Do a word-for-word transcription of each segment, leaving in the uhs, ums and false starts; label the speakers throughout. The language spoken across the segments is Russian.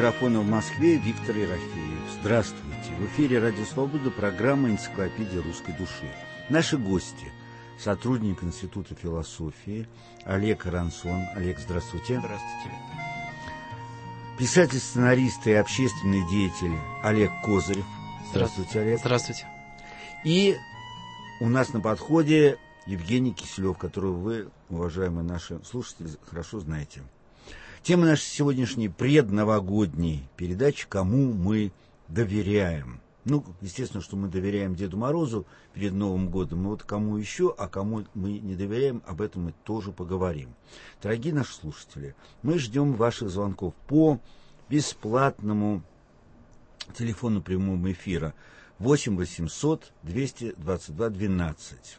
Speaker 1: микрофона в Москве Виктор Ерофеев. Здравствуйте. В эфире «Радио Свобода» программа «Энциклопедия русской души». Наши гости – сотрудник Института философии Олег Арансон. Олег, здравствуйте.
Speaker 2: Здравствуйте, Виктор.
Speaker 1: Писатель, сценарист и общественный деятель Олег Козырев. Здравствуйте, Олег.
Speaker 2: Здравствуйте.
Speaker 1: И у нас на подходе Евгений Киселев, которого вы, уважаемые наши слушатели, хорошо знаете. Тема нашей сегодняшней предновогодней передачи «Кому мы доверяем?». Ну, естественно, что мы доверяем Деду Морозу перед Новым годом, но вот кому еще, а кому мы не доверяем, об этом мы тоже поговорим. Дорогие наши слушатели, мы ждем ваших звонков по бесплатному телефону прямого эфира восемь восемьсот двести двадцать два двенадцать.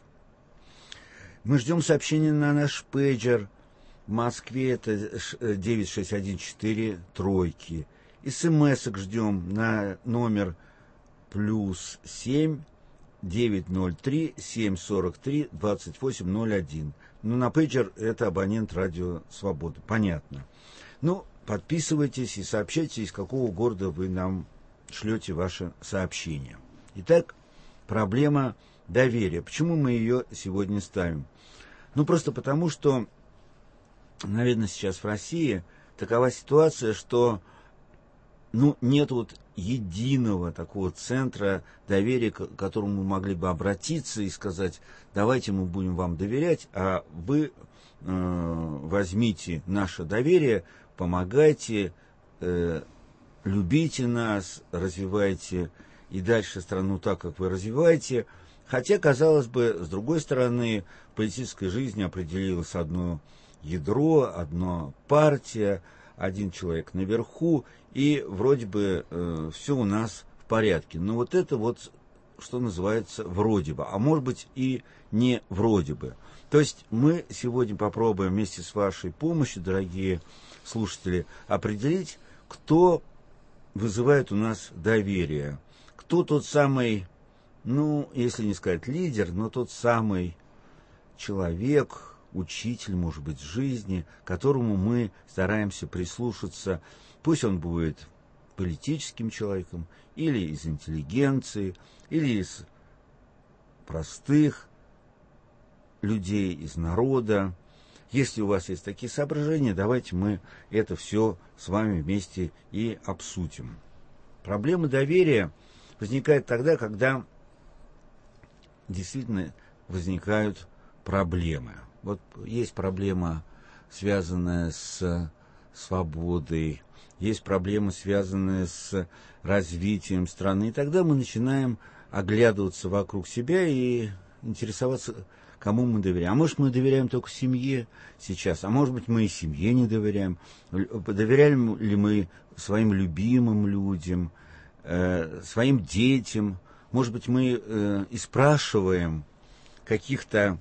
Speaker 1: Мы ждем сообщения на наш пейджер. В Москве это девять шесть один четыре тройки. СМСок ждем на номер плюс семь девять ноль три семь сорок три двадцать восемь ноль один. Ну, на пейджер это абонент Радио Свобода. Понятно. Ну, подписывайтесь и сообщайте, из какого города вы нам шлете ваше сообщение. Итак, проблема доверия. Почему мы ее сегодня ставим? Ну, просто потому, что, наверное, сейчас в России такова ситуация, что ну, нет вот единого такого центра доверия, к которому мы могли бы обратиться и сказать, давайте мы будем вам доверять, а вы э, возьмите наше доверие, помогайте, э, любите нас, развивайте и дальше страну так, как вы развиваете. Хотя, казалось бы, с другой стороны, в политической жизни определилось одно ядро, одна партия, один человек наверху, и вроде бы э, все у нас в порядке. Но вот это вот, что называется, вроде бы, а может быть и не вроде бы. То есть мы сегодня попробуем вместе с вашей помощью, дорогие слушатели, определить, кто вызывает у нас доверие, кто тот самый, ну, если не сказать лидер, но тот самый человек, учитель, может быть, жизни, к которому мы стараемся прислушаться. Пусть он будет политическим человеком, или из интеллигенции, или из простых людей, из народа. Если у вас есть такие соображения, давайте мы это все с вами вместе и обсудим. Проблема доверия возникает тогда, когда действительно возникают проблемы. Вот есть проблема, связанная с свободой, есть проблема, связанная с развитием страны. И тогда мы начинаем оглядываться вокруг себя и интересоваться, кому мы доверяем. А может, мы доверяем только семье сейчас, а может быть, мы и семье не доверяем. Доверяем ли мы своим любимым людям, э, своим детям? Может быть, мы э, и спрашиваем каких-то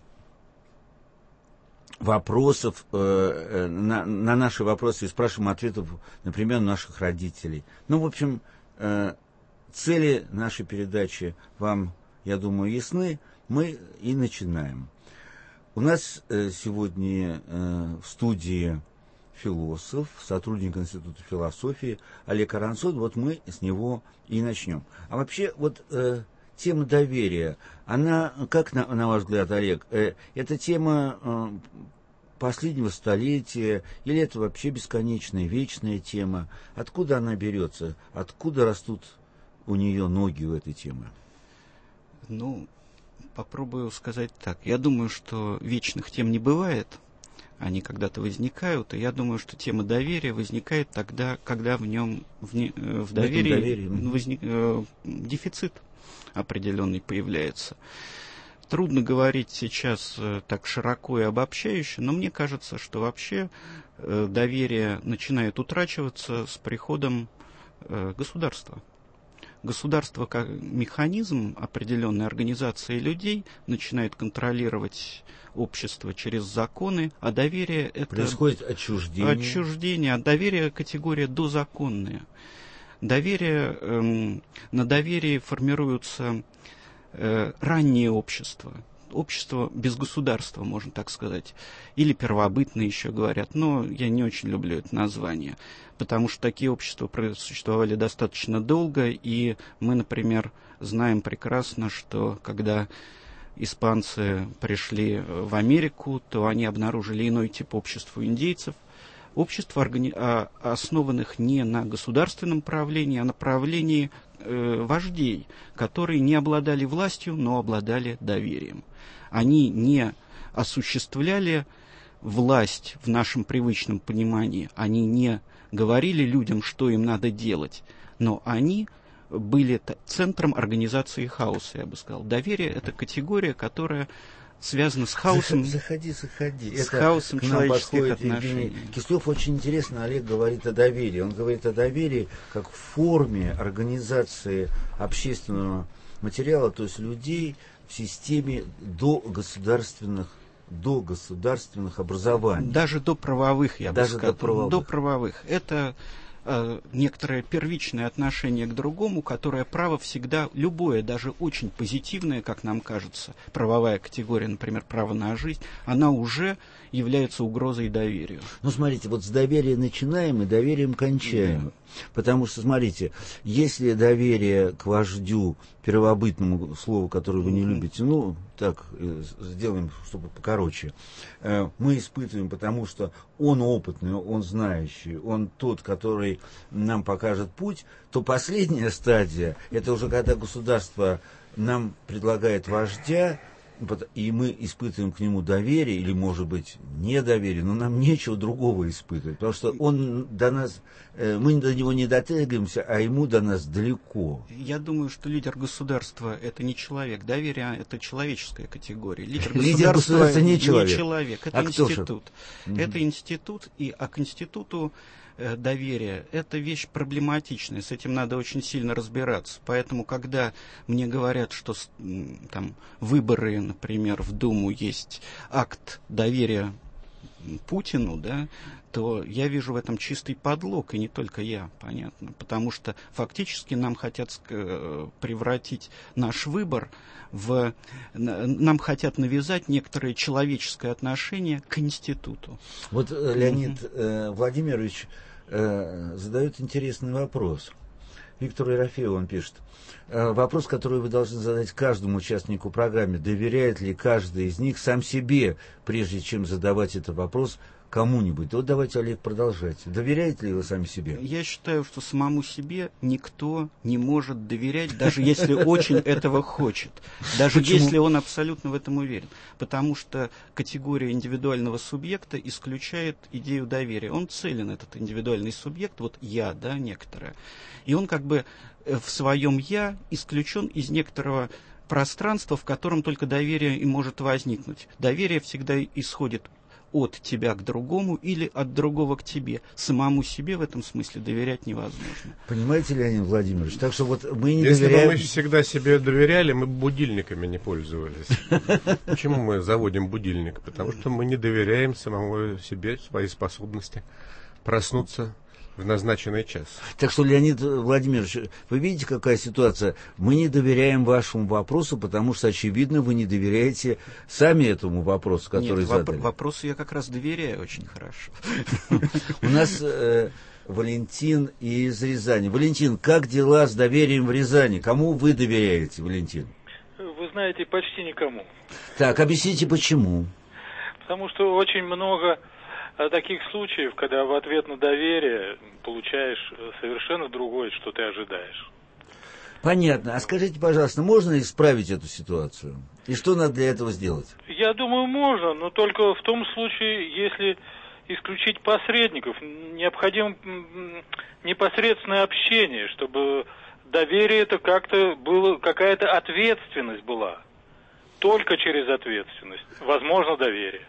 Speaker 1: вопросов, э, на, на наши вопросы и спрашиваем ответов, например, наших родителей. Ну, в общем, э, цели нашей передачи вам, я думаю, ясны. Мы и начинаем. У нас э, сегодня э, в студии философ, сотрудник Института философии Олег Арансон. Вот мы с него и начнем. А вообще, вот э, тема доверия, она, как на, на ваш взгляд, Олег, э, это тема э, последнего столетия, или это вообще бесконечная, вечная тема? Откуда она берется? Откуда растут у нее ноги у этой темы?
Speaker 2: Ну, попробую сказать так. Я думаю, что вечных тем не бывает. Они когда-то возникают, и я думаю, что тема доверия возникает тогда, когда в нем, в, не, в доверии,
Speaker 1: доверии.
Speaker 2: Возник, э, дефицит определенный появляется. Трудно говорить сейчас э, так широко и обобщающе, но мне кажется, что вообще э, доверие начинает утрачиваться с приходом э, государства. Государство как механизм определенной организации людей начинает контролировать общество через законы, а доверие это...
Speaker 1: Происходит отчуждение.
Speaker 2: Отчуждение, а доверие категория дозаконная. Доверие, эм, на доверии формируются э, ранние общества. общество без государства, можно так сказать. Или первобытное еще говорят, но я не очень люблю это название, потому что такие общества существовали достаточно долго, и мы, например, знаем прекрасно, что когда испанцы пришли в Америку, то они обнаружили иной тип общества у индейцев, обществ, основанных не на государственном правлении, а на правлении э, вождей, которые не обладали властью, но обладали доверием. Они не осуществляли власть в нашем привычном понимании, они не говорили людям, что им надо делать, но они были центром организации хаоса, я бы сказал. Доверие – это категория, которая связано с хаосом.
Speaker 1: Заходи, заходи.
Speaker 2: С
Speaker 1: Это
Speaker 2: хаосом человеческих отношений.
Speaker 1: Евгений Кислев очень интересно, Олег говорит о доверии. Он говорит о доверии как в форме организации общественного материала, то есть людей в системе до государственных, до государственных образований.
Speaker 2: Даже до правовых, я
Speaker 1: Даже
Speaker 2: бы сказал.
Speaker 1: До правовых.
Speaker 2: До правовых. Это некоторое первичное отношение к другому, которое право всегда, любое, даже очень позитивное, как нам кажется, правовая категория, например, право на жизнь, она уже является угрозой доверию.
Speaker 1: Ну, смотрите, вот с доверия начинаем и доверием кончаем. Да. Потому что, смотрите, если доверие к вождю, первобытному слову, которое вы не любите, ну, так, сделаем, чтобы покороче, мы испытываем, потому что он опытный, он знающий, он тот, который нам покажет путь, то последняя стадия, это уже когда государство нам предлагает вождя, и мы испытываем к нему доверие, или, может быть, недоверие, но нам нечего другого испытывать, потому что он до нас, мы до него не дотягиваемся, а ему до нас далеко.
Speaker 2: Я думаю, что лидер государства – это не человек, доверие – это человеческая категория. Лидер
Speaker 1: государства, государства не человек.
Speaker 2: Не человек, это
Speaker 1: а
Speaker 2: институт. Это институт, и а к институту доверие – это вещь проблематичная, с этим надо очень сильно разбираться. Поэтому, когда мне говорят, что там выборы, например, в Думу есть акт доверия Путину, да, то я вижу в этом чистый подлог, и не только я, понятно, потому что фактически нам хотят превратить наш выбор в... Нам хотят навязать некоторое человеческое отношение к институту.
Speaker 1: Вот Леонид mm-hmm. э, Владимирович э, задает интересный вопрос. Виктор Ерофеев, он пишет. Э, вопрос, который вы должны задать каждому участнику программы. Доверяет ли каждый из них сам себе, прежде чем задавать этот вопрос кому-нибудь? Вот давайте, Олег, продолжайте. Доверяете ли вы сами себе?
Speaker 2: Я считаю, что самому себе никто не может доверять, даже если очень этого хочет. Даже
Speaker 1: Почему?
Speaker 2: Если он абсолютно в этом уверен. Потому что категория индивидуального субъекта исключает идею доверия. Он целен, этот индивидуальный субъект, вот я, да, некоторое. И он как бы в своем я исключен из некоторого пространства, в котором только доверие и может возникнуть. Доверие всегда исходит от тебя к другому или от другого к тебе. Самому себе в этом смысле доверять невозможно.
Speaker 1: Понимаете, Леонид Владимирович? Так что вот мы не
Speaker 3: Если
Speaker 1: доверяем...
Speaker 3: бы мы всегда себе доверяли, мы бы будильниками не пользовались. Почему мы заводим будильник? Потому что мы не доверяем самому себе, своей способности проснуться в назначенный час.
Speaker 1: Так что, Леонид Владимирович, вы видите, какая ситуация? Мы не доверяем вашему вопросу, потому что, очевидно, вы не доверяете сами этому вопросу, который
Speaker 2: Нет,
Speaker 1: задали.
Speaker 2: Нет, вопросу я как раз доверяю очень хорошо.
Speaker 1: У нас Валентин из Рязани. Валентин, как дела с доверием в Рязани? Кому вы доверяете, Валентин?
Speaker 4: Вы знаете, почти никому.
Speaker 1: Так, объясните, почему?
Speaker 4: Потому что очень много таких случаев, когда в ответ на доверие получаешь совершенно другое, что ты ожидаешь.
Speaker 1: Понятно. А скажите, пожалуйста, можно исправить эту ситуацию? И что надо для этого сделать?
Speaker 4: Я думаю, можно, но только в том случае, если исключить посредников. Необходимо непосредственное общение, чтобы доверие это как-то было, какая-то ответственность была. Только через ответственность возможно доверие.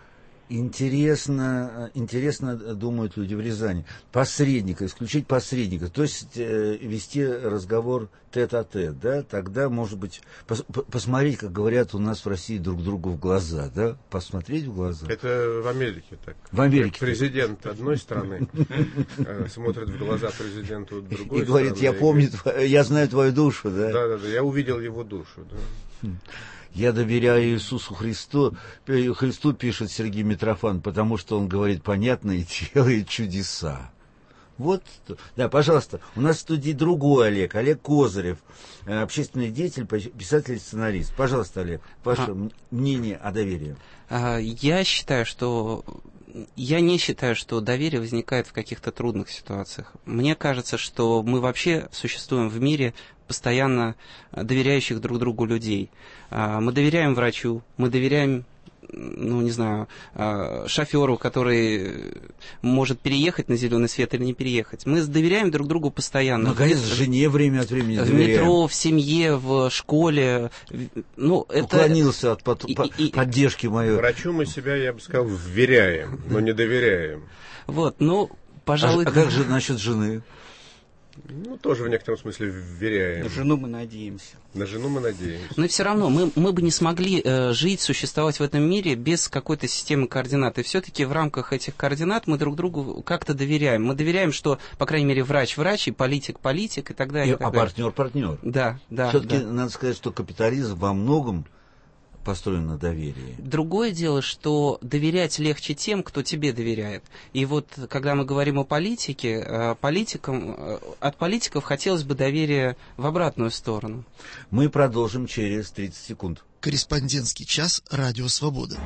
Speaker 1: Интересно, интересно думают люди в Рязани. Посредника, исключить посредника, то есть э, вести разговор тет-а-тет, да, тогда, может быть, пос, посмотреть, как говорят у нас в России, друг другу в глаза, да, посмотреть в глаза.
Speaker 3: Это в Америке так.
Speaker 1: В Америке.
Speaker 3: Президент одной страны смотрит в глаза президенту другой страны.
Speaker 1: И говорит, я помню, я знаю твою душу, да?
Speaker 3: Да, да, да, я увидел его душу, да.
Speaker 1: Я доверяю Иисусу Христу, Христу, пишет Сергей Митрофан, потому что он говорит понятно и делает чудеса. Вот, да, пожалуйста, у нас в студии другой Олег, Олег Козырев, общественный деятель, писатель и сценарист. Пожалуйста, Олег, ваше ага. мнение о доверии.
Speaker 2: Я считаю, что... Я не считаю, что доверие возникает в каких-то трудных ситуациях. Мне кажется, что мы вообще существуем в мире постоянно доверяющих друг другу людей. Мы доверяем врачу, мы доверяем, ну, не знаю, шоферу, который может переехать на зеленый свет или не переехать. Мы доверяем друг другу постоянно.
Speaker 1: Наконец, жене время от времени
Speaker 2: в
Speaker 1: доверяем.
Speaker 2: метро, в семье, в школе. Ну, это...
Speaker 1: Уклонился от под... и, и, поддержки моей.
Speaker 3: Врачу мы себя, я бы сказал, вверяем, но не доверяем.
Speaker 2: Вот, ну, пожалуй...
Speaker 1: А, а как же насчет жены?
Speaker 3: Ну, тоже в некотором смысле вверяем.
Speaker 2: На жену мы надеемся.
Speaker 3: На жену мы надеемся.
Speaker 2: Но все равно мы, мы бы не смогли э, жить, существовать в этом мире без какой-то системы координат. И все-таки в рамках этих координат мы друг другу как-то доверяем. Мы доверяем, что, по крайней мере, врач врач, и политик политик, и так далее. И, и так
Speaker 1: а
Speaker 2: далее.
Speaker 1: партнер партнер.
Speaker 2: Да, да.
Speaker 1: Все-таки
Speaker 2: да.
Speaker 1: надо сказать, что капитализм во многом построен на доверии.
Speaker 2: Другое дело, что доверять легче тем, кто тебе доверяет. И вот, когда мы говорим о политике, политикам, от политиков хотелось бы доверия в обратную сторону.
Speaker 1: Мы продолжим через тридцать секунд.
Speaker 5: Корреспондентский час «Радио Свобода».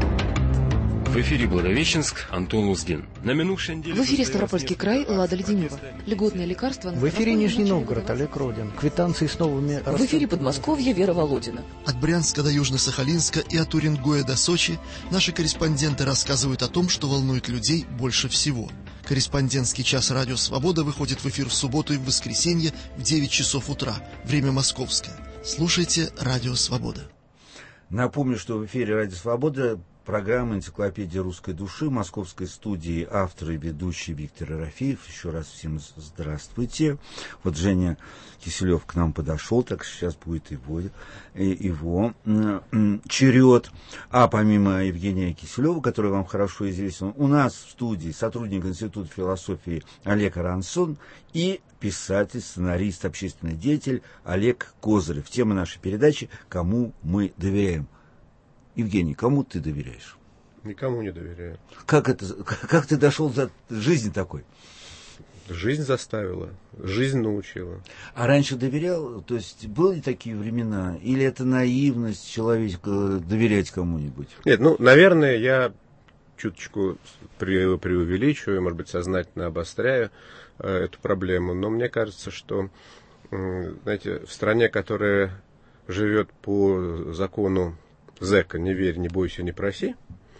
Speaker 6: В эфире Благовещенск, Антон Луздин. На минувшей неделе...
Speaker 7: В эфире Ставропольский край, Лада Леденева. Льготные лекарства...
Speaker 8: В эфире Нижний Новгород, Олег Родин. Квитанции с новыми...
Speaker 7: В эфире Подмосковье, Вера Володина.
Speaker 5: От Брянска до Южно-Сахалинска и от Уренгоя до Сочи наши корреспонденты рассказывают о том, что волнует людей больше всего. Корреспондентский час «Радио Свобода» выходит в эфир в субботу и в воскресенье в девять часов утра. Время московское. Слушайте «Радио Свобода».
Speaker 1: Напомню, что в эфире «Радио Свобода» программа «Энциклопедия русской души», в московской студии автор и ведущий Виктор Ерофеев. Еще раз всем здравствуйте. Вот Женя Киселев к нам подошел, так сейчас будет его, его черед. А помимо Евгения Киселева, который вам хорошо известен, у нас в студии сотрудник Института философии Олег Арансон и писатель, сценарист, общественный деятель Олег Козырев. Тема нашей передачи «Кому мы доверяем». Евгений, кому ты доверяешь?
Speaker 3: Никому не доверяю.
Speaker 1: Как это, как ты дошел до жизни такой?
Speaker 3: Жизнь заставила, жизнь научила.
Speaker 1: А раньше доверял? То есть были такие времена? Или это наивность человеческая доверять кому-нибудь?
Speaker 3: Нет, ну, наверное, я чуточку пре- преувеличиваю, может быть, сознательно обостряю э, эту проблему. Но мне кажется, что, э, знаете, в стране, которая живет по закону зэка «не верь, не бойся, не проси»,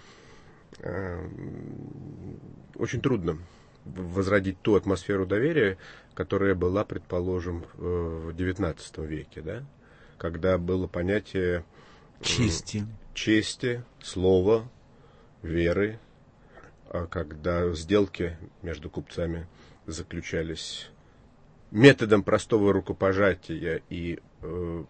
Speaker 3: очень трудно возродить ту атмосферу доверия, которая была, предположим, в девятнадцатом веке, да? Когда было понятие
Speaker 1: чести,
Speaker 3: чести, слова, веры, когда сделки между купцами заключались методом простого рукопожатия и э,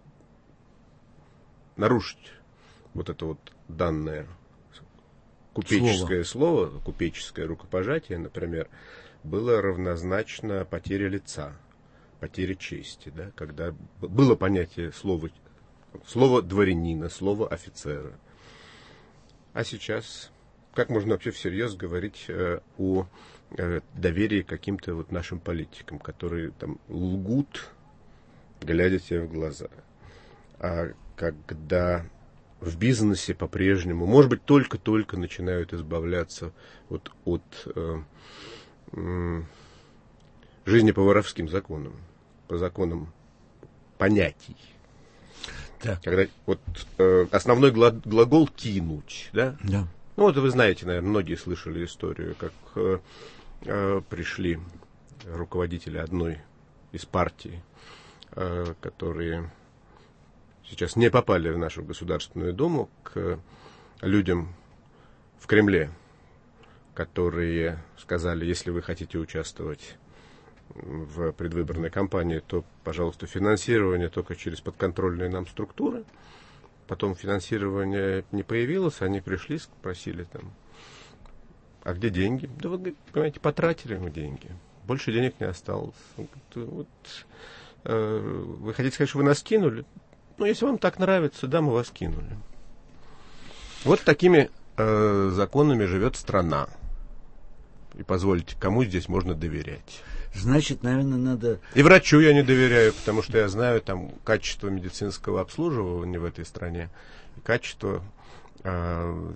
Speaker 3: нарушить вот это вот данное купеческое слово. слово, купеческое рукопожатие, например, было равнозначно потере лица, потере чести, да, когда было понятие слова, слова дворянина, слова офицера. А сейчас, как можно вообще всерьез говорить э, о э, доверии к каким-то вот нашим политикам, которые там лгут, глядя тебе в глаза. А когда в бизнесе по-прежнему, может быть, только-только начинают избавляться вот от э, э, жизни по воровским законам, по законам понятий.
Speaker 1: Так.
Speaker 3: Когда вот э, основной гла- глагол «кинуть», да?
Speaker 1: Да.
Speaker 3: Ну, вот вы знаете, наверное, многие слышали историю, как э, э, пришли руководители одной из партий, э, которые сейчас не попали в нашу Государственную Думу, к людям в Кремле, которые сказали: если вы хотите участвовать в предвыборной кампании, то, пожалуйста, финансирование только через подконтрольные нам структуры. Потом финансирование не появилось, они пришли, спросили там: а где деньги? Да вы, понимаете, потратили мы деньги, больше денег не осталось. Вот, э, вы хотите сказать, что вы нас кинули? Ну, если вам так нравится, да, мы вас кинули. Вот такими э, законами живет страна. И позвольте, кому здесь можно доверять?
Speaker 1: Значит, наверное, надо...
Speaker 3: И врачу я не доверяю, потому что я знаю там качество медицинского обслуживания в этой стране, и качество э,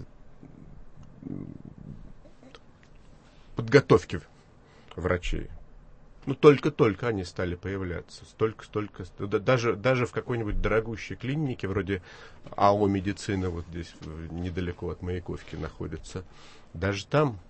Speaker 3: подготовки врачей. Ну, только-только они стали появляться. Столько-столько. Даже, даже в какой-нибудь дорогущей клинике, вроде АО «Медицина», вот здесь недалеко от Маяковки находится, даже там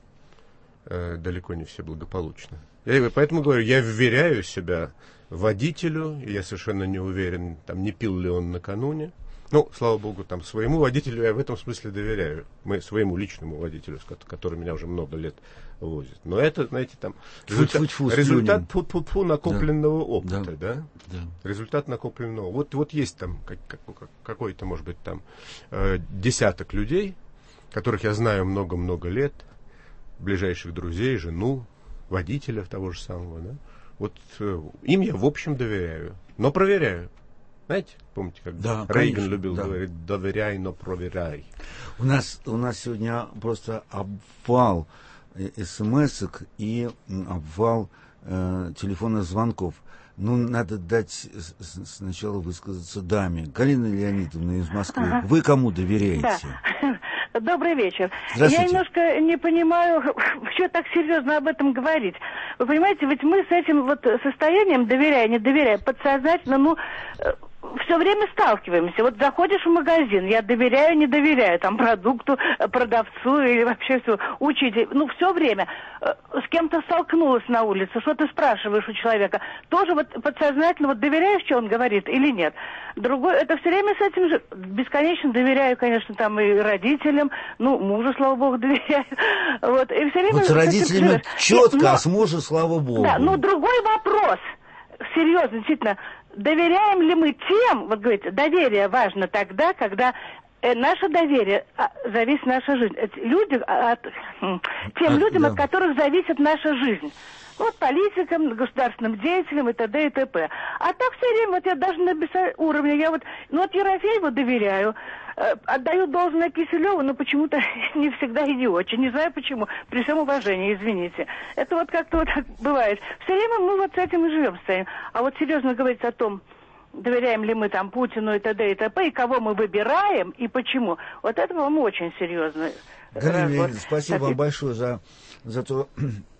Speaker 3: э, далеко не все благополучно. Я поэтому говорю, я вверяю себя водителю, и я совершенно не уверен, там, не пил ли он накануне. Ну, слава богу, там, своему водителю я в этом смысле доверяю. Мы своему личному водителю, который меня уже много лет возит. Но это, знаете, там, результат,
Speaker 1: Фу-фу-фу,
Speaker 3: результат фу-фу-фу накопленного
Speaker 1: да.
Speaker 3: опыта, да?
Speaker 1: Да? Да.
Speaker 3: Результат накопленного. Вот, вот есть там как, как, какой-то, может быть, там э, десяток людей, которых я знаю много-много лет, ближайших друзей, жену, водителя того же самого, да? Вот э, им я, в общем, доверяю, но проверяю. Знаете, помните, как
Speaker 1: да,
Speaker 3: Рейган
Speaker 1: конечно,
Speaker 3: любил
Speaker 1: да.
Speaker 3: говорить, доверяй, но проверяй.
Speaker 1: У нас, у нас сегодня просто обвал смс-ок и обвал э, телефонных звонков. Ну, надо дать с- с- сначала высказаться даме. Галина Леонидовна из Москвы.
Speaker 9: Ага.
Speaker 1: Вы кому доверяете?
Speaker 9: Да. Добрый вечер.
Speaker 1: Здравствуйте.
Speaker 9: Я немножко не понимаю, что так серьезно об этом говорить. Вы понимаете, ведь мы с этим вот состоянием, доверяя, не доверяя, подсознательно, ну, все время сталкиваемся. Вот заходишь в магазин, я доверяю, не доверяю, там, продукту, продавцу или вообще все, учителю. Ну, все время с кем-то столкнулась на улице, что ты спрашиваешь у человека. Тоже вот подсознательно вот доверяешь, что он говорит, или нет. Другое, это все время с этим же бесконечно доверяю, конечно, там и родителям, ну, мужу, слава богу, доверяю. Вот, и все время
Speaker 1: Вот с родителями четко,
Speaker 9: но,
Speaker 1: а с мужем, слава богу.
Speaker 9: Да, но другой вопрос, серьезно, действительно, доверяем ли мы тем, вот говорите, доверие важно тогда, когда э, наше доверие а, зависит наша жизнь. Эти люди, от, тем
Speaker 1: от,
Speaker 9: людям,
Speaker 1: да.
Speaker 9: от которых зависит наша жизнь. Вот политикам, государственным деятелям и т.д. и т.п. А так все время, вот я даже на уровне, я вот, ну вот Ерофееву доверяю, э, отдаю должное Киселеву, но почему-то не всегда и не очень. Не знаю почему, при всем уважении, извините. Это вот как-то вот так бывает. Все время мы вот с этим и живем, стоим. А вот серьезно говорить о том, доверяем ли мы там Путину и т.д. и т.п., и кого мы выбираем, и почему, вот это, по-моему, очень серьезно.
Speaker 1: Галина Леонидовна, спасибо вам большое за, за то,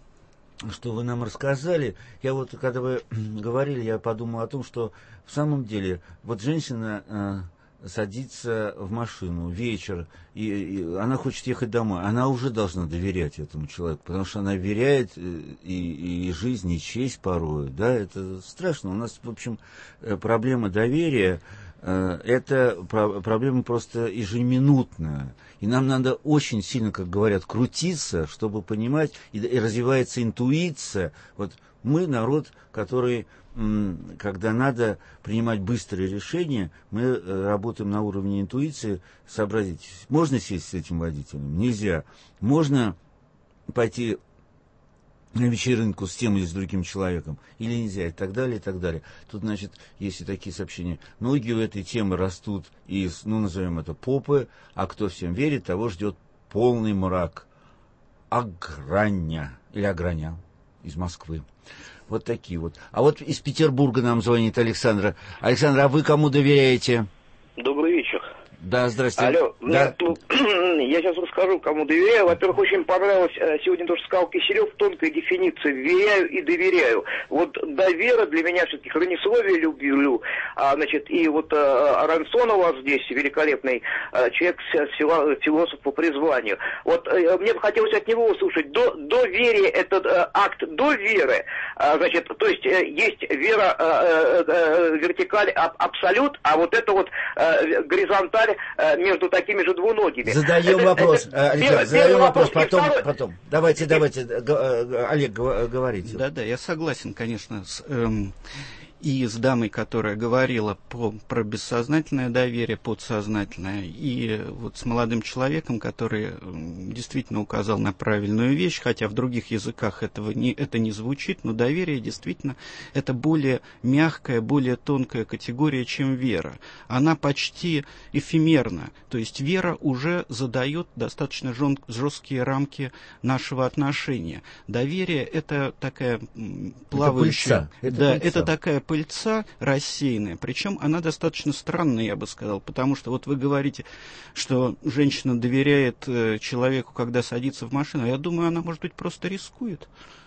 Speaker 1: что вы нам рассказали. Я вот, когда вы говорили, я подумал о том, что в самом деле, вот женщина э, садится в машину вечер, и, и она хочет ехать домой, она уже должна доверять этому человеку, потому что она веряет и, и жизнь, и честь порой, да, это страшно. У нас, в общем, проблема доверия, э, это про, проблема просто ежеминутная. И нам надо очень сильно, как говорят, крутиться, чтобы понимать, и, и развивается интуиция. Вот мы народ, который, м, когда надо принимать быстрые решения, мы э, работаем на уровне интуиции, сообразить, можно сесть с этим водителем? Нельзя. Можно пойти на вечеринку с тем или с другим человеком, или нельзя, и так далее, и так далее. Тут, значит, есть и такие сообщения. Ноги у этой темы растут из, ну, назовем это, попы, а кто всем верит, того ждет полный мрак. Ограня, или Ограня, из Москвы. Вот такие вот. А вот из Петербурга нам звонит Александра. Александра, а вы кому доверяете?
Speaker 10: Добрый вечер.
Speaker 1: Да, здрасте.
Speaker 10: Алло,
Speaker 1: да.
Speaker 10: ну, я сейчас расскажу, кому доверяю. Во-первых, очень понравилось сегодня то, что сказал Киселев, тонкая дефиниция «веряю» и «доверяю». Вот довера для меня все-таки хронисловие люблю, а, значит, и вот а, Аронсон у вас здесь великолепный а, человек, философ по призванию. Вот а, мне бы хотелось от него услышать, до, доверие, это а, акт до веры, а, значит, то есть а, есть вера, а, а, вертикаль, а, абсолют, а вот это вот а, горизонталь между такими же двуногими.
Speaker 1: Задаем
Speaker 10: это,
Speaker 1: вопрос,
Speaker 10: это,
Speaker 1: Александр,
Speaker 10: первый,
Speaker 1: задаем
Speaker 10: первый
Speaker 1: вопрос,
Speaker 10: вопрос,
Speaker 1: потом,
Speaker 10: второй...
Speaker 1: потом. Давайте, давайте, Олег, говорите.
Speaker 2: Да-да, я согласен, конечно, с... Эм, и с дамой, которая говорила по, про бессознательное доверие, подсознательное, и вот с молодым человеком, который действительно указал на правильную вещь, хотя в других языках этого не, это не звучит, но доверие действительно это более мягкая, более тонкая категория, чем вера. Она почти эфемерна, то есть вера уже задает достаточно жесткие рамки нашего отношения. Доверие это такая плавающая...
Speaker 1: Это пыльца. Это
Speaker 2: да,
Speaker 1: пыльца.
Speaker 2: это такая пыльца рассеянная, причем она достаточно странная, я бы сказал, потому что вот вы говорите, что женщина доверяет э, человеку, когда садится в машину, я думаю, она, может быть, просто рискует.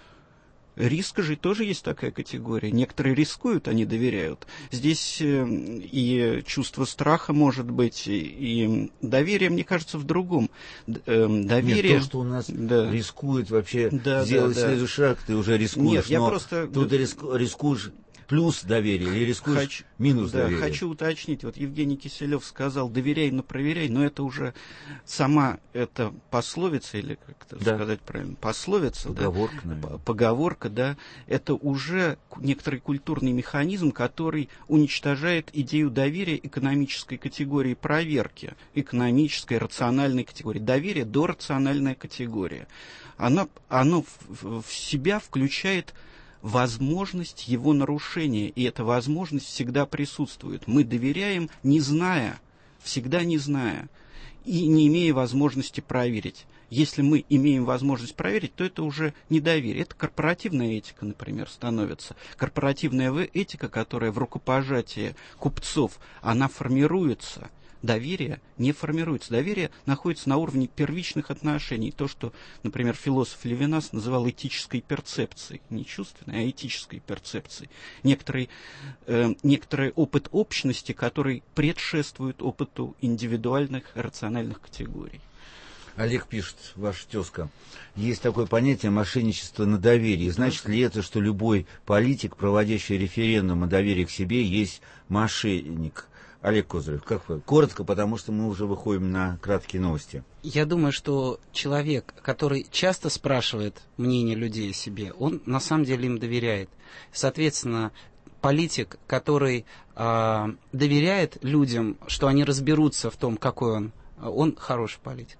Speaker 2: Риск же тоже есть такая категория. Некоторые рискуют, они доверяют. Здесь э, и чувство страха может быть, и, и доверие, мне кажется, в другом. Э, доверие...
Speaker 1: Нет, то, что у нас
Speaker 2: да.
Speaker 1: рискует вообще
Speaker 2: да,
Speaker 1: сделать
Speaker 2: да, да.
Speaker 1: следующий шаг, ты уже рискуешь.
Speaker 2: Нет, я
Speaker 1: но
Speaker 2: просто...
Speaker 1: тут ты риску, рискуешь плюс доверие или рискуешь
Speaker 2: хочу,
Speaker 1: минус
Speaker 2: да,
Speaker 1: доверие.
Speaker 2: Хочу уточнить. Вот Евгений Киселев сказал, доверяй, но проверяй, но это уже сама эта пословица, или как это да. сказать правильно, пословица,
Speaker 1: поговорка,
Speaker 2: да, поговорка, да, это уже некоторый культурный механизм, который уничтожает идею доверия экономической категории проверки, экономической, рациональной категории. Доверие дорациональная категория. Она, оно в, в себя включает возможность его нарушения, и эта возможность всегда присутствует. Мы доверяем, не зная, всегда не зная, и не имея возможности проверить. Если мы имеем возможность проверить, то это уже недоверие. Это корпоративная этика, например, становится. Корпоративная этика, которая в рукопожатии купцов, она формируется. Доверие не формируется. Доверие находится на уровне первичных отношений. То, что, например, философ Левинас называл этической перцепцией. Не чувственной, а этической перцепцией. Некоторый, э, некоторый опыт общности, который предшествует опыту индивидуальных рациональных категорий.
Speaker 1: Олег пишет, ваша тезка, есть такое понятие мошенничество на доверии. Значит ли это, что любой политик, проводящий референдум о доверии к себе, есть мошенник? Олег Козырев, как вы? Коротко, потому что мы уже выходим на краткие новости.
Speaker 11: Я думаю, что человек, который часто спрашивает мнение людей о себе, он на самом деле им доверяет. Соответственно, политик, который э, доверяет людям, что они разберутся в том, какой он, он хороший политик.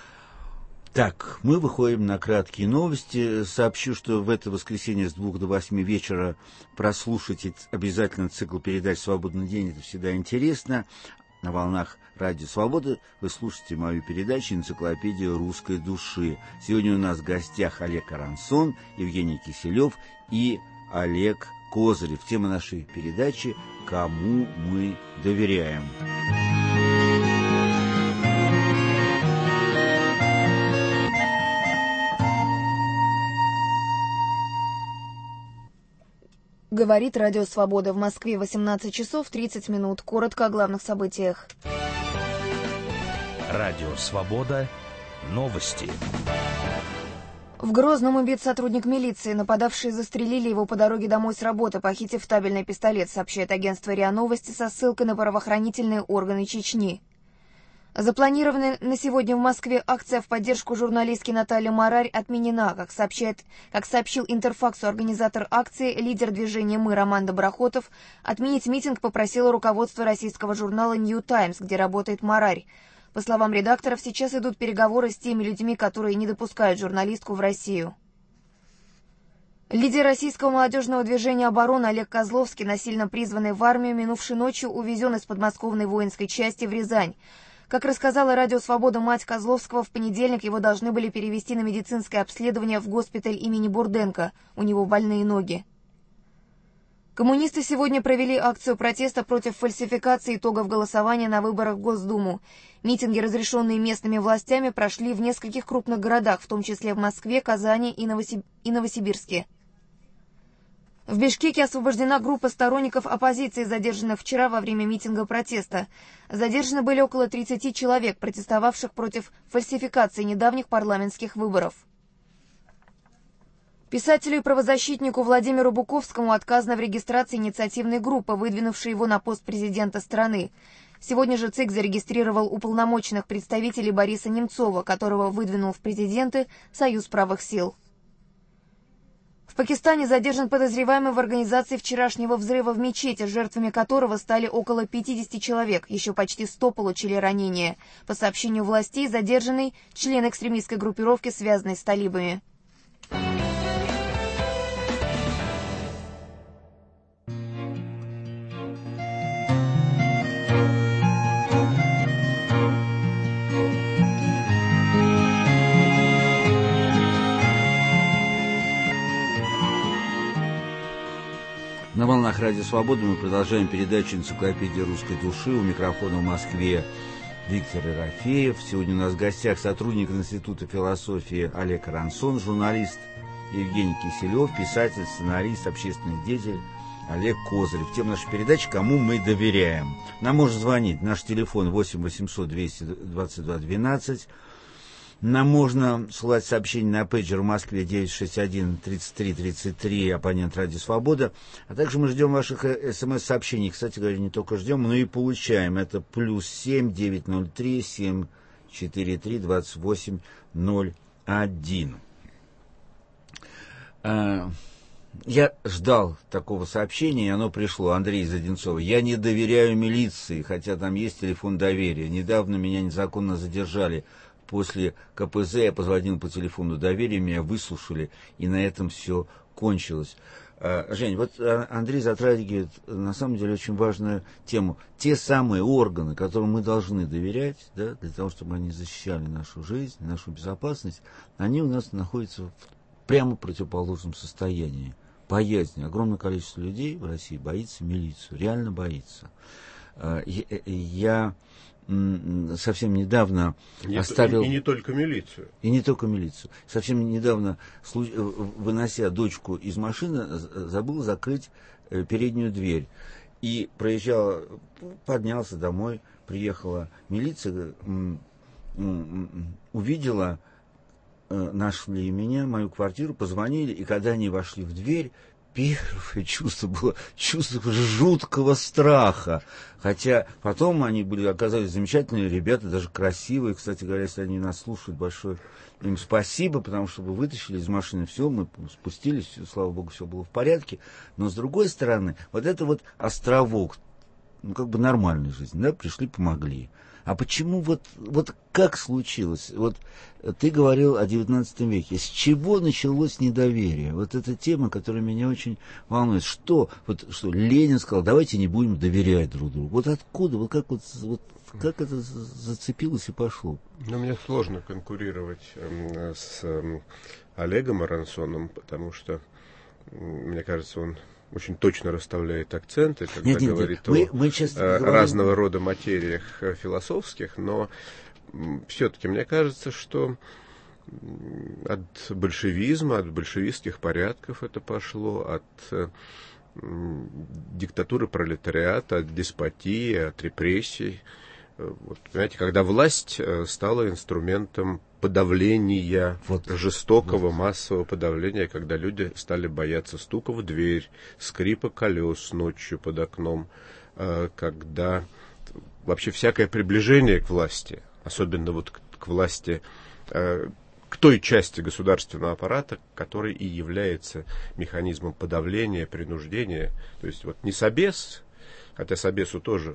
Speaker 1: Так, мы выходим на краткие новости. Сообщу, что в это воскресенье с двух до восьми вечера прослушайте обязательно цикл передач «Свободный день». Это всегда интересно. На волнах Радио Свобода вы слушаете мою передачу «Энциклопедия русской души». Сегодня у нас в гостях Олег Арансон, Евгений Киселев и Олег Козырев. Тема нашей передачи «Кому мы доверяем?».
Speaker 7: Говорит Радио Свобода. В Москве восемнадцать часов тридцать минут. Коротко о главных событиях.
Speaker 12: Радио Свобода. Новости.
Speaker 7: В Грозном убит сотрудник милиции. Нападавшие застрелили его по дороге домой с работы, похитив табельный пистолет, сообщает агентство РИА Новости со ссылкой на правоохранительные органы Чечни. Запланированная на сегодня в Москве акция в поддержку журналистки Натальи Марарь отменена. Как, сообщает, как сообщил Интерфаксу организатор акции, лидер движения «Мы» Роман Доброхотов, отменить митинг попросило руководство российского журнала «Нью Таймс», где работает Марарь. По словам редакторов, сейчас идут переговоры с теми людьми, которые не допускают журналистку в Россию. Лидер российского молодежного движения «Оборона» Олег Козловский, насильно призванный в армию, минувшей ночью увезен из подмосковной воинской части в Рязань. Как рассказала Радио Свобода мать Козловского, в понедельник его должны были перевести на медицинское обследование в госпиталь имени Бурденко. У него больные ноги. Коммунисты сегодня провели акцию протеста против фальсификации итогов голосования на выборах в Госдуму. Митинги, разрешенные местными властями, прошли в нескольких крупных городах, в том числе в Москве, Казани и, Новосиб... и Новосибирске. В Бишкеке освобождена группа сторонников оппозиции, задержанных вчера во время митинга протеста. Задержаны были около тридцати человек, протестовавших против фальсификации недавних парламентских выборов. Писателю и правозащитнику Владимиру Буковскому отказано в регистрации инициативной группы, выдвинувшей его на пост президента страны. Сегодня же ЦИК зарегистрировал уполномоченных представителей Бориса Немцова, которого выдвинул в президенты Союз правых сил. В Пакистане задержан подозреваемый в организации вчерашнего взрыва в мечети, жертвами которого стали около пятидесяти человек. Еще почти сто получили ранения. По сообщению властей, задержанный член экстремистской группировки, связанной с талибами.
Speaker 1: На волнах Радио Свобода мы продолжаем передачу «Энциклопедия русской души». У микрофона в Москве Виктор Ерофеев. Сегодня у нас в гостях сотрудник Института философии Олег Арансон, журналист Евгений Киселев, писатель, сценарист, общественный деятель Олег Козырев. Тема нашей передачи «Кому мы доверяем?». Нам можно звонить. Наш телефон восемь восемьсот двести двадцать два двенадцать. Нам можно ссылать сообщение на пейджер в Москве девять шесть один тридцать три тридцать три, абонент Радио Свобода. А также мы ждем ваших смс-сообщений. Кстати говоря, не только ждем, но и получаем. Это плюс семь девять ноль три семь четыре три двадцать восемь ноль один. Я ждал такого сообщения, и оно пришло. Андрей из Одинцова. Я не доверяю милиции, хотя там есть телефон доверия. Недавно меня незаконно задержали. После ка пэ зэ я позвонил по телефону доверия, меня выслушали, и на этом все кончилось. Жень, вот Андрей затрагивает на самом деле очень важную тему. Те самые органы, которым мы должны доверять, да, для того, чтобы они защищали нашу жизнь, нашу безопасность, они у нас находятся в прямо противоположном состоянии. Боязнь. Огромное количество людей в России боится милицию, реально боится. Я совсем недавно
Speaker 3: не
Speaker 1: оставил...
Speaker 3: И не только милицию.
Speaker 1: И не только милицию. Совсем недавно, вынося дочку из машины, забыл закрыть переднюю дверь. И проезжал, поднялся домой, приехала милиция, увидела, нашли меня, мою квартиру, позвонили, и когда они вошли в дверь, первое чувство было чувство жуткого страха. Хотя потом они были, оказались замечательные ребята, даже красивые. Кстати говоря, если они нас слушают, большое им спасибо, потому что вы вытащили из машины все, мы спустились, все, слава богу, все было в порядке. Но с другой стороны, вот это вот островок, ну как бы нормальной жизни, да, пришли, помогли. А почему вот, вот как случилось? Вот ты говорил о девятнадцатом веке. С чего началось недоверие? Вот эта тема, которая меня очень волнует. Что, вот, что Ленин сказал, давайте не будем доверять друг другу. Вот откуда, вот как, вот, вот, как это зацепилось и пошло?
Speaker 3: Ну, мне сложно конкурировать э, с э, Олегом Арансоном, потому что, э, мне кажется, он очень точно расставляет акценты, когда нет, нет, говорит нет. о мы, мы э, разного рода материях э, философских, но э, все-таки мне кажется, что от большевизма, от большевистских порядков это пошло, от э, диктатуры пролетариата, от деспотии, от репрессий. Вот, понимаете, когда власть стала инструментом подавления, вот, жестокого, вот. массового подавления, когда люди стали бояться стука в дверь, скрипа колес ночью под окном, когда вообще всякое приближение к власти, особенно вот к, к власти, к той части государственного аппарата, который и является механизмом подавления, принуждения, то есть вот не собес, хотя собесу тоже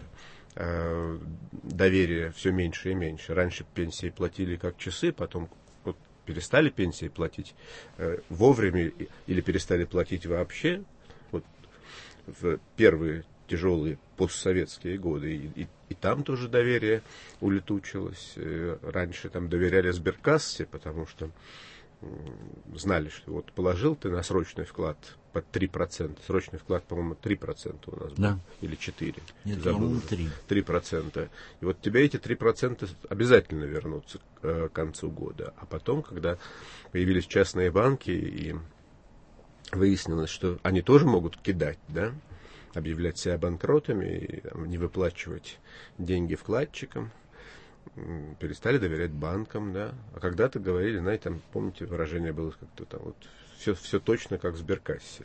Speaker 3: доверие все меньше и меньше. Раньше пенсии платили как часы, потом вот, перестали пенсии платить э, вовремя или перестали платить вообще. Вот, в первые тяжелые постсоветские годы. И, и, и там тоже доверие улетучилось. Э, раньше там доверяли сберкассе, потому что э, знали, что вот положил ты на срочный вклад под три процента. Срочный вклад, по-моему, три процента у нас был. Да. Или четыре.
Speaker 1: Нет, по-моему, три.
Speaker 3: три процента. И вот тебе эти три процента обязательно вернутся к э, концу года. А потом, когда появились частные банки, и выяснилось, что они тоже могут кидать, да, объявлять себя банкротами, и там, не выплачивать деньги вкладчикам, перестали доверять банкам, да. А когда-то говорили, знаете, там, помните, выражение было как-то там вот все, все точно как в сберкассе, да?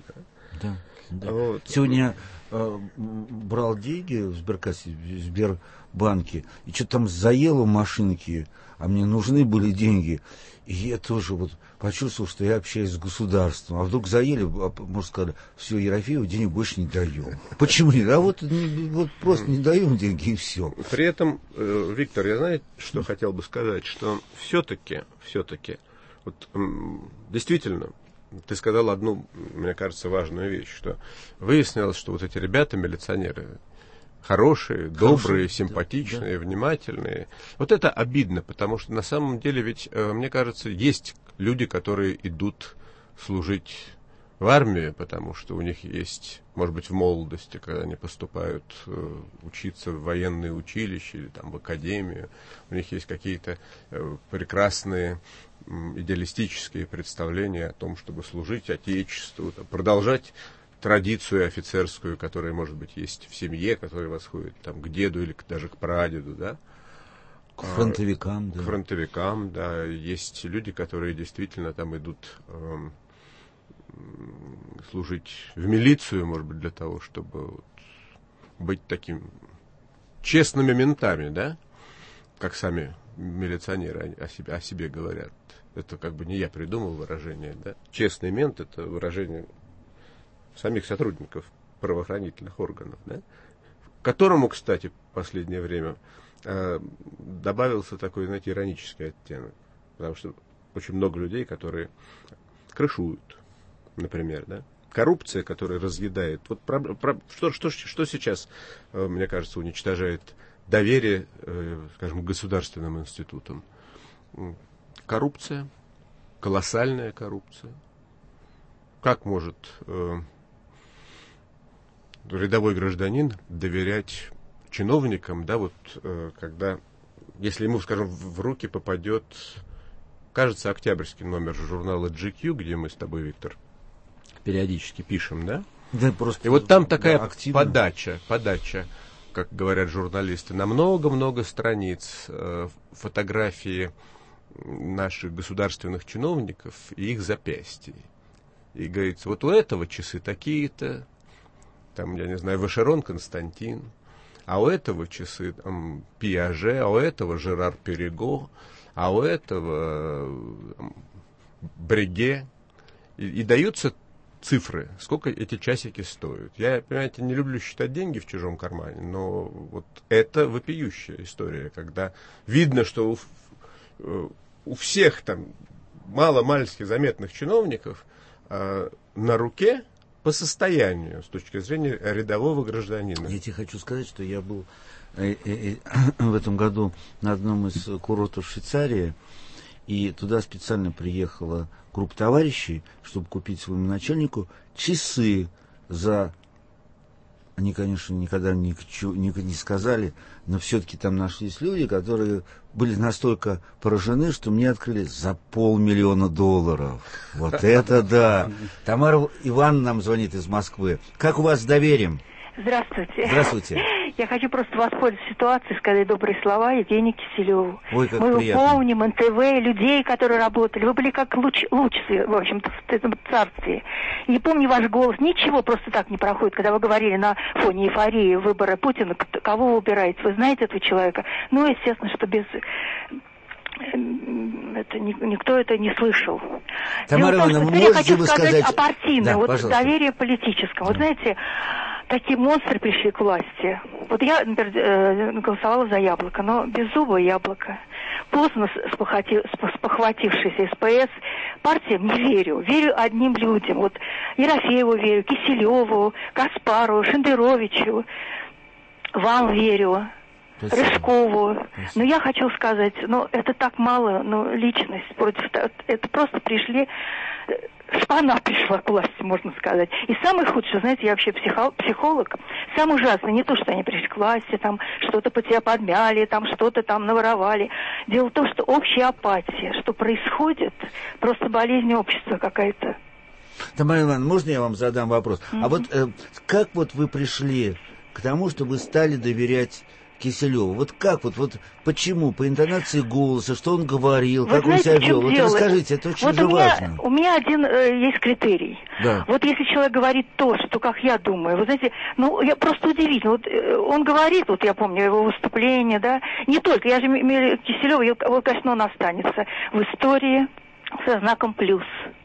Speaker 1: Да, да.
Speaker 3: Вот.
Speaker 1: Сегодня э, брал деньги в Сберкассе, в Сбербанке, и что-то там заело в машинке, а мне нужны были деньги. И я тоже вот почувствовал, что я общаюсь с государством. А вдруг заели, а, может, сказали, все, Ерофееву денег больше не даем. Почему нет? А вот, вот просто не даем деньги, и все.
Speaker 3: При этом, э, Виктор, я знаю, что хотел бы сказать, что все-таки, все-таки, вот, м, действительно, ты сказал одну, мне кажется, важную вещь, что выяснилось, что вот эти ребята, милиционеры, хорошие, добрые, Хорошие, симпатичные, да, да. внимательные. Вот это обидно, потому что на самом деле ведь, мне кажется, есть люди, которые идут служить в армию, потому что у них есть, может быть, в молодости, когда они поступают учиться в военное училище или там в академию, у них есть какие-то прекрасные идеалистические представления о том, чтобы служить Отечеству, продолжать традицию офицерскую, которая, может быть, есть в семье, которая восходит там, к деду или даже к прадеду, да?
Speaker 1: К фронтовикам,
Speaker 3: а, да. К фронтовикам, да. Есть люди, которые действительно там идут э, служить в милицию, может быть, для того, чтобы вот, быть таким честными ментами, да? Как сами милиционеры о себе, о себе говорят. Это как бы не я придумал выражение, да? Честный мент — это выражение самих сотрудников правоохранительных органов, да, к которому, кстати, в последнее время э, добавился такой, знаете, иронический оттенок, потому что очень много людей, которые крышуют, например, да, коррупция, которая разъедает. Вот про, про, что, что, что сейчас, э, мне кажется, уничтожает доверие, э, скажем, к государственным институтам? Коррупция, колоссальная коррупция. Как может э, рядовой гражданин доверять чиновникам, да, вот, э, когда, если ему, скажем, в, в руки попадет, кажется, октябрьский номер журнала джи кью, где мы с тобой, Виктор, периодически пишем, да?
Speaker 1: Да, просто,
Speaker 3: и вот там такая
Speaker 1: да,
Speaker 3: подача, подача, как говорят журналисты, на много-много страниц, э, фотографии наших государственных чиновников и их запястья. И говорится, вот у этого часы такие-то, там, я не знаю, Вашерон Константин, а у этого часы там, Пиаже, а у этого Жерар Перего, а у этого там, Бреге. И, и даются цифры, сколько эти часики стоят. Я, понимаете, не люблю считать деньги в чужом кармане, но вот это вопиющая история, когда видно, что у, у всех там мало-мальски заметных чиновников э, на руке по состоянию, с точки зрения рядового гражданина.
Speaker 1: Я тебе хочу сказать, что я был э, э, э, в этом году на одном из курортов Швейцарии, и туда специально приехала группа товарищей, чтобы купить своему начальнику часы за... Они, конечно, никогда не, не, не сказали, но все-таки там нашлись люди, которые были настолько поражены, что мне открыли за полмиллиона долларов. Вот это да! Тамара Ивановна нам звонит из Москвы. Как у вас с доверием?
Speaker 13: Здравствуйте.
Speaker 1: Здравствуйте.
Speaker 13: Я хочу просто воспользоваться ситуацией, сказать добрые слова Евгению Киселеву.
Speaker 1: Ой, как
Speaker 13: Мы
Speaker 1: приятно.
Speaker 13: его помним, эн тэ вэ, людей, которые работали. Вы были как луч, лучцы, в общем-то, в этом царстве. И не помню ваш голос. Ничего просто так не проходит, когда вы говорили на фоне эйфории выбора Путина, кого вы выбираете. Вы знаете этого человека? Ну, естественно, что без... Это, никто это не слышал.
Speaker 1: Тамара Ивановна,
Speaker 13: я хочу сказать, сказать о партийном,
Speaker 1: да,
Speaker 13: вот
Speaker 1: пожалуйста.
Speaker 13: доверие политическом. Да. Вот знаете, такие монстры пришли к власти. Вот я, например, голосовала за Яблоко, но беззубое Яблоко. Поздно спохватившись эс пэ эс, партиям не верю. Верю одним людям. Вот Ерофееву верю, Киселеву, Каспару, Шендеровичу, вам верю. Спасибо. Рыжкову. Спасибо. Но я хочу сказать, ну, это так мало, ну, личность против... Это просто пришли... Шпана пришла к власти, можно сказать. И самое худшее, знаете, я вообще психо, психолог, самое ужасное не то, что они пришли к власти, там что-то по тебя подмяли, там что-то там наворовали. Дело в том, что общая апатия, что происходит, просто болезнь общества какая-то.
Speaker 1: Тамара Ивановна, можно я вам задам вопрос? Mm-hmm. А вот э, как вот вы пришли к тому, что вы стали доверять Киселева. Вот как вот, вот почему? По интонации голоса, что он говорил,
Speaker 13: Вы
Speaker 1: как
Speaker 13: знаете,
Speaker 1: он себя вел? Вот
Speaker 13: дело?
Speaker 1: расскажите, это очень
Speaker 13: вот
Speaker 1: же
Speaker 13: у меня,
Speaker 1: важно.
Speaker 13: У меня один э, есть критерий.
Speaker 1: Да.
Speaker 13: Вот если человек говорит то, что как я думаю, вы знаете, ну, я просто удивительно. Вот э, он говорит, вот я помню его выступление, да, не только, я же имею Киселева, вот, конечно, он останется в истории со знаком плюс.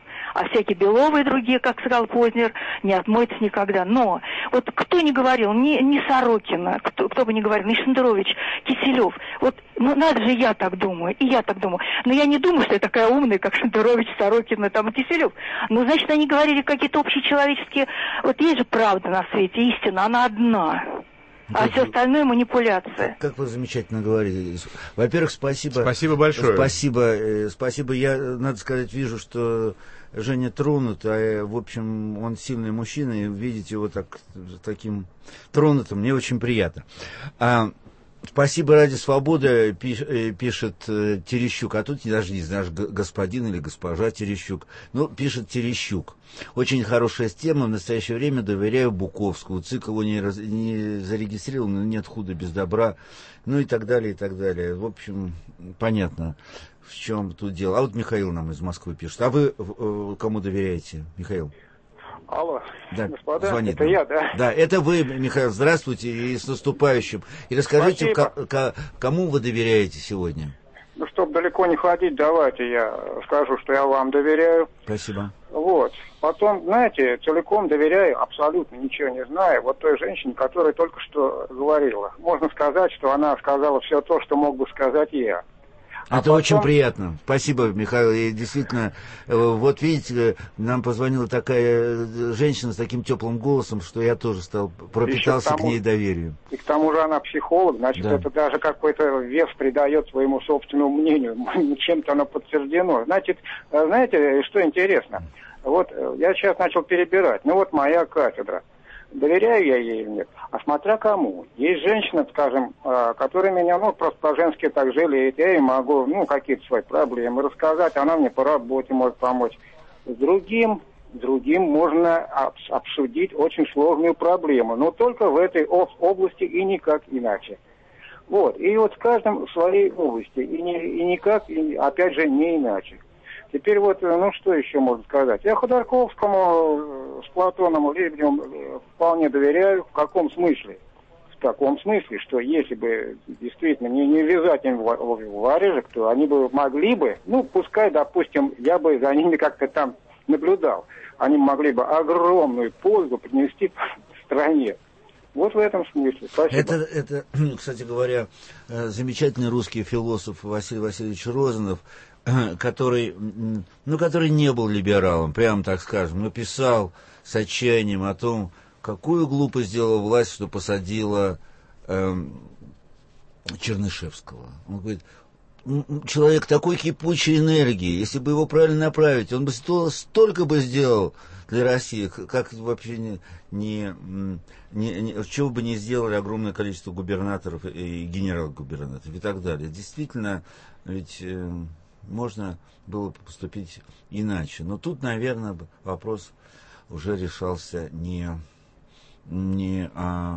Speaker 13: А всякие Беловы и другие, как сказал Познер, не отмоются никогда. Но вот кто не говорил, ни, ни Сорокина, кто, кто бы ни говорил, ни Шендерович, Киселев, вот ну надо же, я так думаю, и я так думаю. Но я не думаю, что я такая умная, как Шендерович, Сорокина, там, и Киселев. Но, значит, они говорили какие-то общечеловеческие... Вот есть же правда на свете, истина, она одна. А все остальное манипуляция.
Speaker 1: Как вы замечательно говорили. Во-первых, спасибо.
Speaker 3: Спасибо большое.
Speaker 1: Спасибо, спасибо. Я, надо сказать, вижу, что Женя тронут, а, в общем, он сильный мужчина, и видеть его так, таким тронутым, мне очень приятно. А, спасибо, Ради Свободы, пиш, пишет Терещук, а тут даже не знаешь, господин или госпожа Терещук, ну, пишет Терещук. Очень хорошая тема, в настоящее время доверяю Буковскому, ЦИК его не, раз, не зарегистрировал, но нет худа без добра, ну и так далее, и так далее. В общем, понятно, в чем тут дело. А вот Михаил нам из Москвы пишет. А вы э, кому доверяете, Михаил?
Speaker 14: Алло,
Speaker 1: да,
Speaker 14: господа,
Speaker 1: звонит
Speaker 14: это
Speaker 1: нам.
Speaker 14: я, да?
Speaker 1: Да, это вы, Михаил, здравствуйте и с наступающим. И расскажите, к- к- кому вы доверяете сегодня?
Speaker 14: Ну, чтобы далеко не ходить, давайте я скажу, что я вам доверяю.
Speaker 1: Спасибо.
Speaker 14: Вот. Потом, знаете, целиком доверяю, абсолютно ничего не знаю, вот той женщине, которая только что говорила. Можно сказать, что она сказала все то, что мог бы сказать я.
Speaker 1: А Это потом... очень приятно. Спасибо, Михаил. И действительно, вот видите, нам позвонила такая женщина с таким теплым голосом, что я тоже стал пропитался к, тому, к ней доверием.
Speaker 14: И к тому же она психолог, значит, да. Это даже какой-то вес придает своему собственному мнению. Чем-то оно подтверждено. Значит, знаете, что интересно? Вот я сейчас начал перебирать. Ну вот моя кафедра. Доверяю я ей или нет? А смотря кому. Есть женщина, скажем, которая меня, ну, просто по-женски так жалеет. Я ей могу, ну, какие-то свои проблемы рассказать. Она мне по работе может помочь. С другим, другим можно обсудить очень сложную проблему. Но только в этой области и никак иначе. Вот. И вот с каждым в своей области. И, не, и никак, и, опять же, не иначе. Теперь вот, ну что еще можно сказать? Я Ходорковскому с Платоном Лебедевым вполне доверяю. В каком смысле? В таком смысле, что если бы действительно не, не ввязать им в, в, в варежек, то они бы могли бы, ну пускай, допустим, я бы за ними как-то там наблюдал, они могли бы огромную пользу принести стране. Вот в этом смысле. Спасибо.
Speaker 1: Это, это, кстати говоря, замечательный русский философ Василий Васильевич Розанов, который, ну, который не был либералом, прямо так скажем, но писал с отчаянием о том, какую глупость сделала власть, что посадила э, Чернышевского. Он говорит, человек такой кипучей энергии, если бы его правильно направить, он бы сто, столько бы сделал для России, как вообще не, не, не, не, чего бы не сделали огромное количество губернаторов и генерал-губернаторов и так далее. Действительно, ведь... Э, можно было поступить иначе. Но тут, наверное, вопрос уже решался не, не а,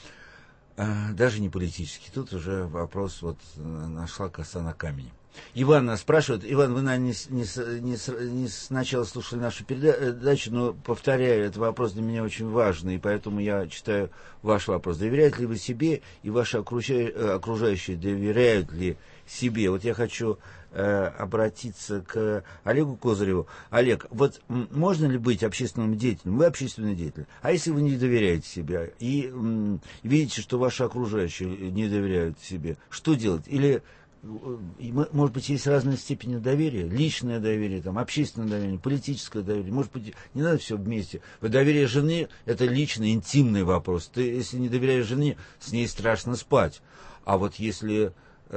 Speaker 1: а, даже не политический. Тут уже вопрос вот нашла коса на камень. Иван нас спрашивает. Иван, вы, наверное, не, не, не, не сначала слушали нашу передачу, но, повторяю, этот вопрос для меня очень важный, и поэтому я читаю ваш вопрос. Доверяете ли вы себе, и ваши окружающие доверяют ли себе? Вот я хочу э, обратиться к Олегу Козыреву. Олег, вот м, можно ли быть общественным деятелем? Вы общественный деятель. А если вы не доверяете себе и м, видите, что ваши окружающие не доверяют себе, что делать? Или... Может быть, есть разные степени доверия, личное доверие, там, общественное доверие, политическое доверие. Может быть, не надо все вместе. Доверие жены – это личный, интимный вопрос. Ты, если не доверяешь жене, с ней страшно спать. А вот если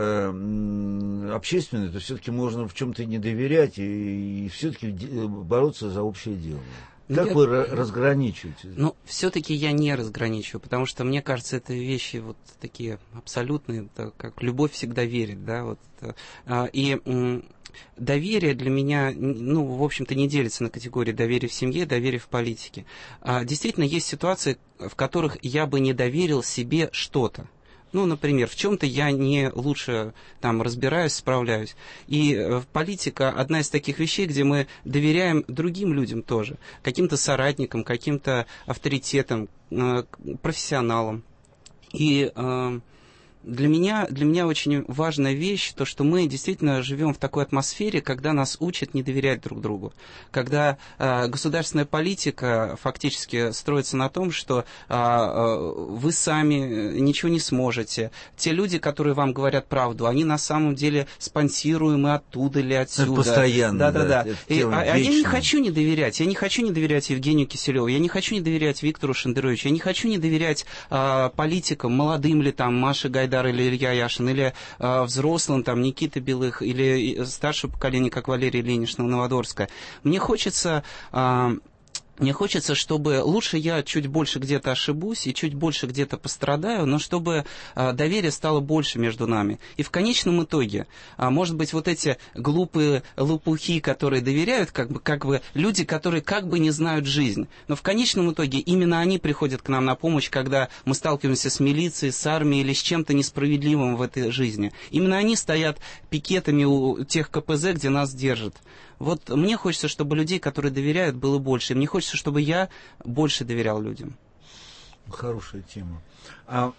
Speaker 1: э, общественное, то все-таки можно в чем-то не доверять и, и все-таки бороться за общее дело. Как я, вы разграничиваете?
Speaker 11: Ну, все-таки я не разграничиваю, потому что мне кажется, это вещи вот такие абсолютные, да, как любовь всегда верит, да, вот. И м, доверие для меня, ну, в общем-то, не делится на категории доверия в семье, доверия в политике. Действительно, есть ситуации, в которых я бы не доверил себе что-то. Ну, например, в чем-то я не лучше там разбираюсь, справляюсь. И э, политика одна из таких вещей, где мы доверяем другим людям тоже, каким-то соратникам, каким-то авторитетам, э, профессионалам. И э, Для меня, для меня очень важная вещь, то, что мы действительно живем в такой атмосфере, когда нас учат не доверять друг другу, когда э, государственная политика фактически строится на том, что э, э, вы сами ничего не сможете. Те люди, которые вам говорят правду, они на самом деле спонсируемы оттуда или отсюда. Это
Speaker 1: постоянно.
Speaker 11: Да-да-да.
Speaker 1: Да,
Speaker 11: И, а, а я не хочу не доверять. Я не хочу не доверять Евгению Киселеву, я не хочу не доверять Виктору Шендеровичу, я не хочу не доверять э, политикам, молодым ли там, Маше Гайдар, или Илья Яшин, или э, взрослым, там, Никита Белых, или старшее поколение, как Валерия Ильинична Новодворская. Мне хочется... Э, Мне хочется, чтобы лучше я чуть больше где-то ошибусь и чуть больше где-то пострадаю, но чтобы а, доверие стало больше между нами. И в конечном итоге, а, может быть, вот эти глупые лопухи, которые доверяют, как бы, как бы люди, которые как бы не знают жизнь, но в конечном итоге именно они приходят к нам на помощь, когда мы сталкиваемся с милицией, с армией или с чем-то несправедливым в этой жизни. Именно они стоят пикетами у тех ка пэ зэ, где нас держат. Вот мне хочется, чтобы людей, которые доверяют, было больше. И мне хочется, чтобы я больше доверял людям.
Speaker 1: Хорошая тема. А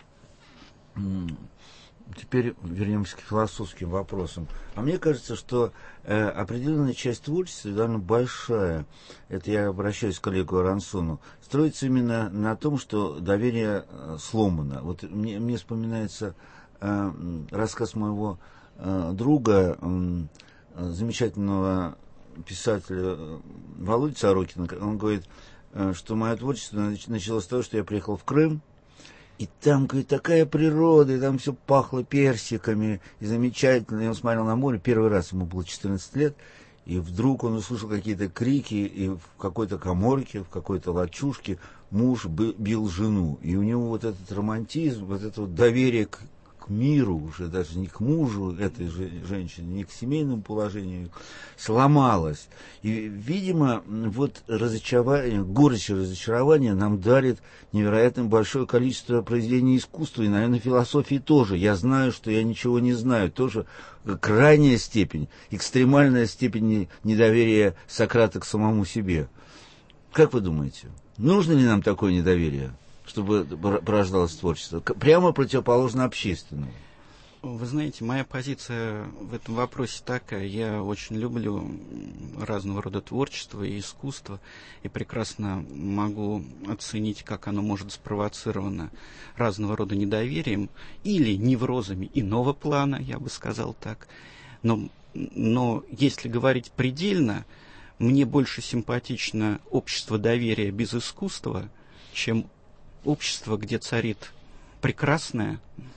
Speaker 1: теперь вернемся к философским вопросам. А мне кажется, что э, определенная часть творчества, довольно большая, это я обращаюсь к коллегу Арансону, строится именно на том, что доверие э, сломано. Вот мне, мне вспоминается э, рассказ моего э, друга, э, замечательного писателя Володи Сорокина. Он говорит, что мое творчество началось с того, что я приехал в Крым, и там, говорит, такая природа, и там все пахло персиками, и замечательно. И он смотрел на море, первый раз ему было четырнадцать лет, и вдруг он услышал какие-то крики, и в какой-то каморке, в какой-то лачушке муж бил жену. И у него вот этот романтизм, вот это вот доверие к к миру, уже даже не к мужу этой же женщины, не к семейному положению, сломалось. И, видимо, вот разочарование, горечь и разочарование нам дарит невероятно большое количество произведений искусства, и, наверное, философии тоже. Я знаю, что я ничего не знаю. Тоже крайняя степень, экстремальная степень недоверия Сократа к самому себе. Как вы думаете, нужно ли нам такое недоверие, чтобы порождалось творчество, прямо противоположно общественному?
Speaker 2: Вы знаете, моя позиция в этом вопросе такая. Я очень люблю разного рода творчество и искусство, и прекрасно могу оценить, как оно может спровоцировано разного рода недоверием или неврозами иного плана, я бы сказал так. Но, но если говорить предельно, мне больше симпатично общество доверия без искусства, чем общество, где царит прекрасное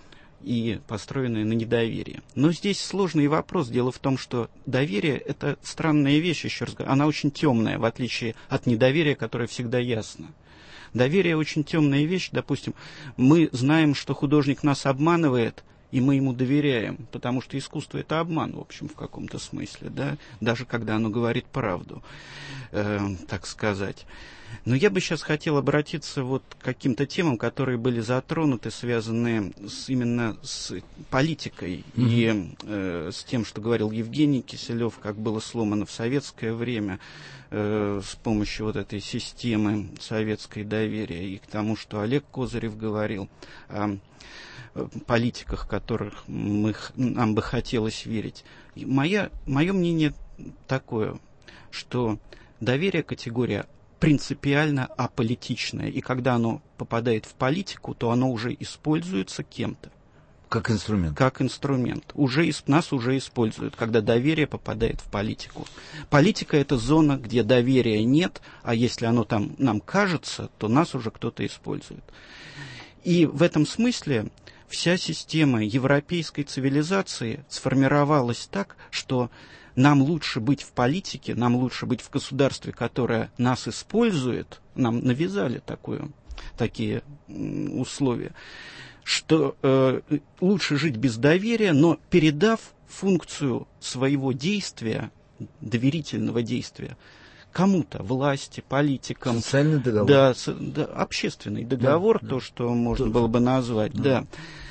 Speaker 2: и построенное на недоверии. Но здесь сложный вопрос. Дело в том, что доверие – это странная вещь, еще раз говорю. Она очень темная, в отличие от недоверия, которое всегда ясно. Доверие – очень темная вещь. Допустим, мы знаем, что художник нас обманывает, и мы ему доверяем, потому что искусство – это обман, в общем, в каком-то смысле, да? Даже когда оно говорит правду, э, так сказать. Но я бы сейчас хотел обратиться вот к каким-то темам, которые были затронуты, связанные с, именно с политикой mm-hmm. и э, с тем, что говорил Евгений Киселев, как было сломано в советское время э, с помощью вот этой системы советской доверия, и к тому, что Олег Козырев говорил о политиках, которых мы, нам бы хотелось верить. И моя, мое мнение такое, что доверие категория принципиально аполитичное, и когда оно попадает в политику, то оно уже используется кем-то.
Speaker 1: Как инструмент.
Speaker 2: Как инструмент. Уже, нас уже используют, когда доверие попадает в политику. Политика – это зона, где доверия нет, а если оно там нам кажется, то нас уже кто-то использует. И в этом смысле вся система европейской цивилизации сформировалась так, что нам лучше быть в политике, нам лучше быть в государстве, которое нас использует, нам навязали такое, такие условия, что э, лучше жить без доверия, но передав функцию своего действия, доверительного действия, кому-то, власти, политикам.
Speaker 1: Социальный договор.
Speaker 2: Да, с, да общественный договор, да, то, да. что можно было бы назвать, да. да.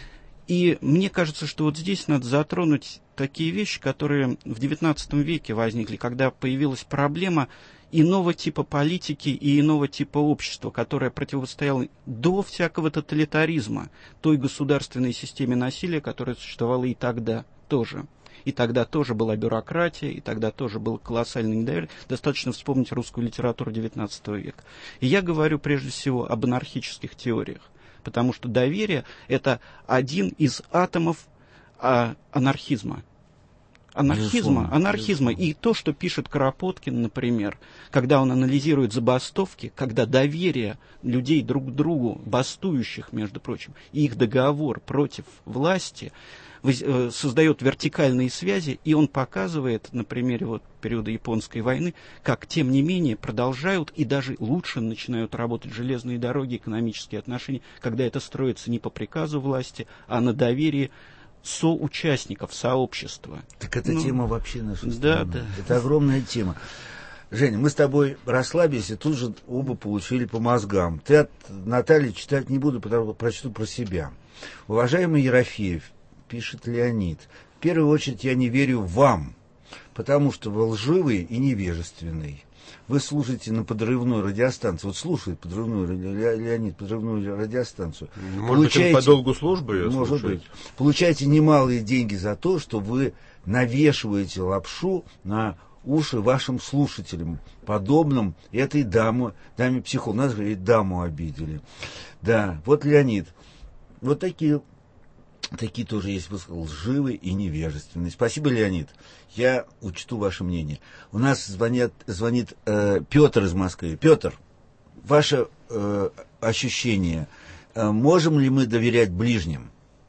Speaker 2: И мне кажется, что вот здесь надо затронуть такие вещи, которые в девятнадцатом веке возникли, когда появилась проблема иного типа политики и иного типа общества, которое противостояло до всякого тоталитаризма той государственной системе насилия, которая существовала и тогда тоже. И тогда тоже была бюрократия, и тогда тоже было колоссальное недоверие. Достаточно вспомнить русскую литературу девятнадцатого века. И я говорю прежде всего об анархических теориях, потому что доверие – это один из атомов а, анархизма. Анархизма, безусловно, анархизма. Безусловно. И то, что пишет Кропоткин, например, когда он анализирует забастовки, когда доверие людей друг к другу, бастующих, между прочим, и их договор против власти создает вертикальные связи, и он показывает на примере вот периода Японской войны, как, тем не менее, продолжают и даже лучше начинают работать железные дороги, экономические отношения, когда это строится не по приказу власти, а на доверии соучастников, сообщества.
Speaker 1: Так это ну, тема вообще нашей страны.
Speaker 2: Да, да.
Speaker 1: Это огромная тема. Женя, мы с тобой расслабились и тут же оба получили по мозгам. Ты от Натальи читать не буду, потому что прочту про себя. Уважаемый Ерофеев, пишет Леонид, в первую очередь я не верю вам, потому что вы лживый и невежественный. Вы слушаете на подрывной радиостанции. Вот слушает подрывную, Леонид, подрывную радиостанцию.
Speaker 3: Может получаете, быть, по долгу службы ее
Speaker 1: может
Speaker 3: слушаете?
Speaker 1: Быть. Получаете немалые деньги за то, что вы навешиваете лапшу на уши вашим слушателям, подобным этой даме, даме психологу. Нас говорит, даму обидели. Да, вот Леонид. Вот такие, такие тоже есть, вы сказали, лживые и невежественные. Спасибо, Леонид. Я учту ваше мнение. У нас звонят, звонит э, Петр из Москвы. Петр, ваше э, ощущение, э, можем ли мы доверять ближним?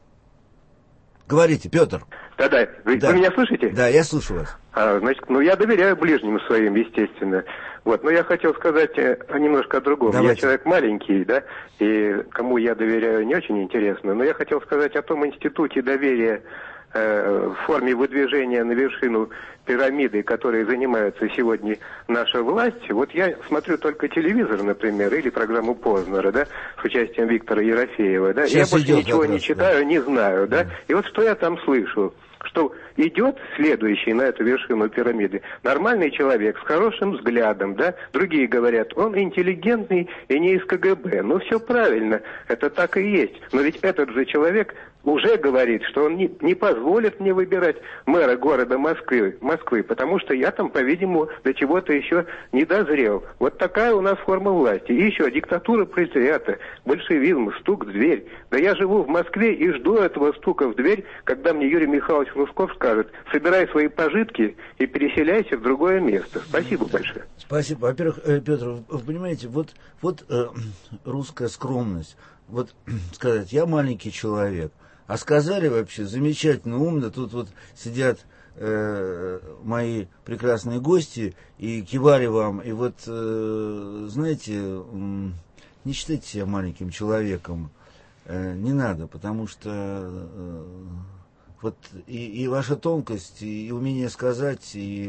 Speaker 1: Говорите, Петр.
Speaker 15: Да-да, вы, да. Вы меня слышите?
Speaker 1: Да, я слышу вас.
Speaker 15: А, значит, ну я доверяю ближним своим, естественно. Вот, но я хотел сказать э, немножко о другом. Давайте. Я человек маленький, да, и кому я доверяю, не очень интересно. Но я хотел сказать о том институте доверия э, в форме выдвижения на вершину пирамиды, которые занимаются сегодня наша власть. Вот я смотрю только телевизор, например, или программу Познера, да, с участием Виктора Ерофеева, да. Я больше ничего не читаю, да. не знаю, да. И вот что я там слышу? Что идет следующий на эту вершину пирамиды нормальный человек с хорошим взглядом, да, другие говорят, он интеллигентный и не из КГБ. Ну, все правильно, это так и есть. Но ведь этот же человек уже говорит, что он не, не позволит мне выбирать мэра города Москвы, Москвы, потому что я там, по-видимому, до чего-то еще не дозрел. Вот такая у нас форма власти. И еще диктатура пролетариата, большевизм, стук в дверь. Да я живу в Москве и жду этого стука в дверь, когда мне Юрий Михайлович Лужков скажет, собирай свои пожитки и переселяйся в другое место. Спасибо большое.
Speaker 1: Спасибо. Во-первых, э, Петр, вы понимаете, вот, вот э, русская скромность. Вот сказать, я маленький человек. А сказали вообще замечательно, умно. Тут вот сидят э, мои прекрасные гости и кивали вам. И вот, э, знаете, э, не считайте себя маленьким человеком. Э, не надо, потому что э, вот и, и ваша тонкость, и, и умение сказать, и,